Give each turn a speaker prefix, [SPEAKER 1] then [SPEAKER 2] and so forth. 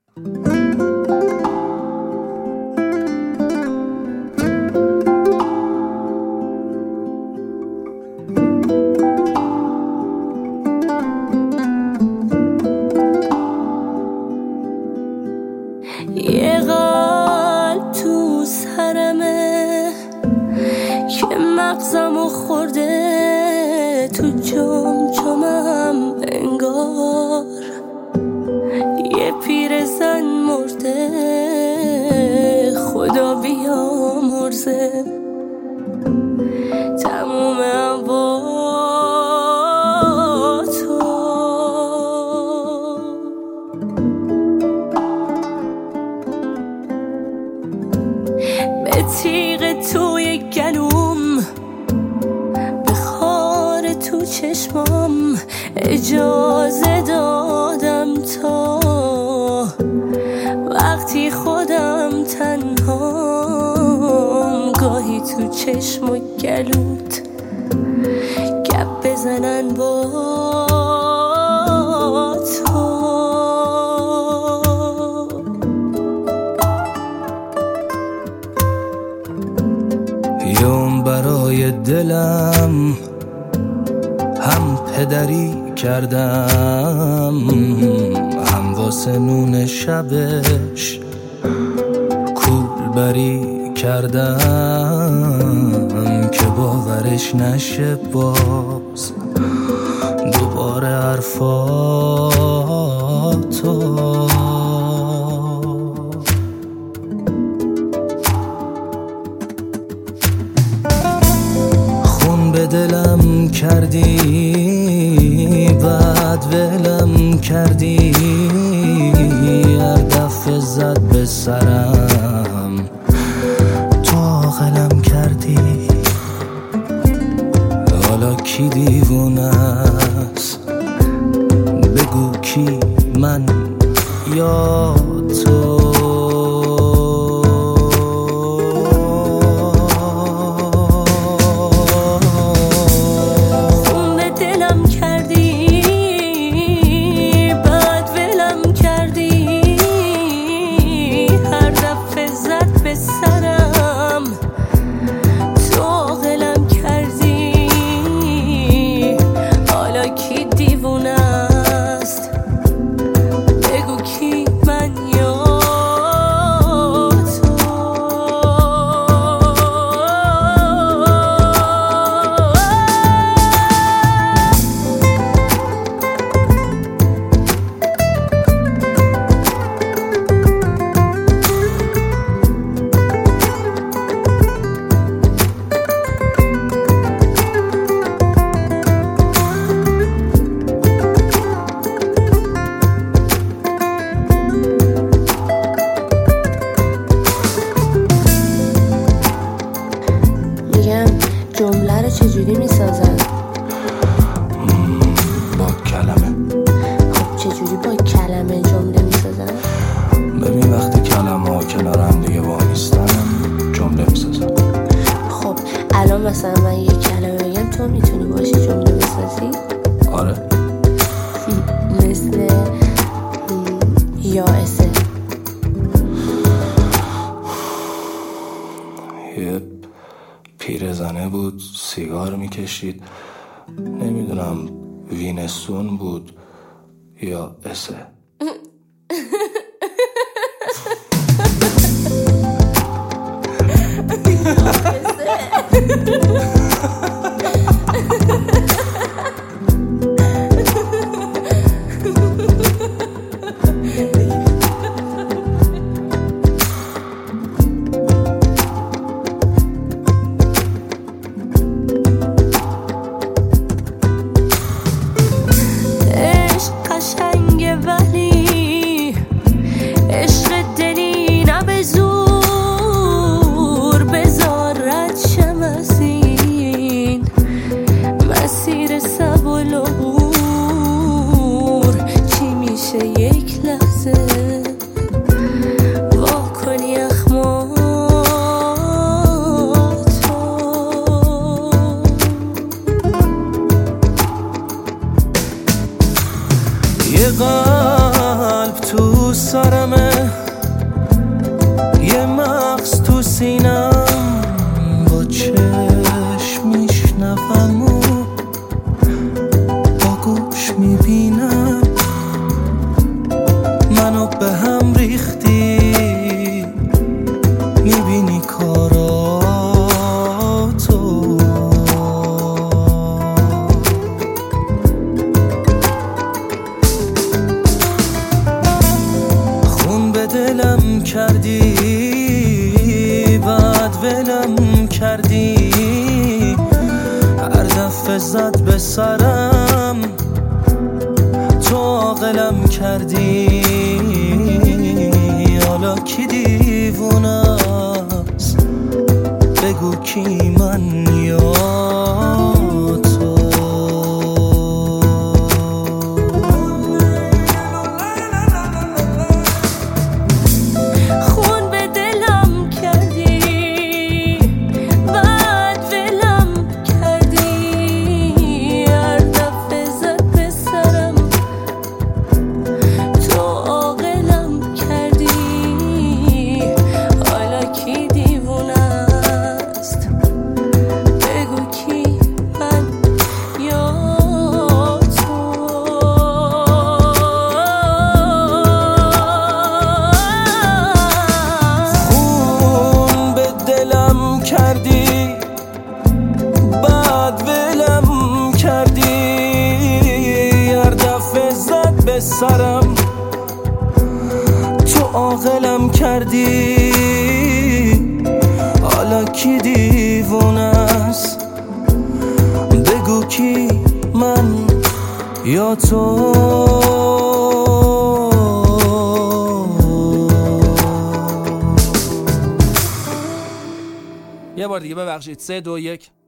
[SPEAKER 1] یه قلب تو سرمه که مغزمو خورده تو جمجمم انگار یه پیرزن مرده خدا بیامرزه تموم با تو به تیغ توی گلوم به خار تو چشمام اجازه دادم تا وقتی خودم تنهام گاهی تو چشم و گلوت گپ بزنن با تو
[SPEAKER 2] یوم برای دلم هم پدری کردم هم واسه نون شبش کولبری کردم که باورش نشه باز دوباره حرفاتو خون به دلم کردی بعد ولم کردی هر دفعه زد به سرم تو عاقلم کردی حالا کی دیوونه است بگو کی من یا تو
[SPEAKER 1] جمله رو چجوری میسازن؟
[SPEAKER 2] با کلمه.
[SPEAKER 1] خب چجوری با کلمه جمله میسازن؟
[SPEAKER 2] ببین وقتی کلمه ها کنار هم دیگه وایستن جمله میسازن.
[SPEAKER 1] خب الان مثلا من یه کلمه بگم تو میتونی باشی جمله بسازی؟
[SPEAKER 2] آره.
[SPEAKER 1] مثل یائسه.
[SPEAKER 2] یه پیرزنه بود سیگار میکشید، نمیدونم وینستون بود یا اسه.
[SPEAKER 1] عشق قشنگه ولی
[SPEAKER 2] سرمه، یه مغز تو سینم، با چشم میشنوم و با گوش میبینم. منو به هم ریختی، میبینی کاراتو. خون به دلم کردی، بعد ولم کردی. هر دفعه زد به سرم، تو عاقلم کردی. حالا کی دیوونه است؟ بگو کی، من یا تو؟
[SPEAKER 1] خون به دلم کردی، بعد ولم کردی. هر دفعه زد به سرم، تو عاقلم کردی. حالا کی دیوونه است؟ بگو کی، من یا تو؟
[SPEAKER 2] خون به دلم کردی، بعد ولم کردی. هر دفعه زد به سرم، تو عاقلم کردی. حالا کی دیوونه است؟ بگو کی، من یا تو؟
[SPEAKER 3] یه بار دیگه ببخشید. 3 2 1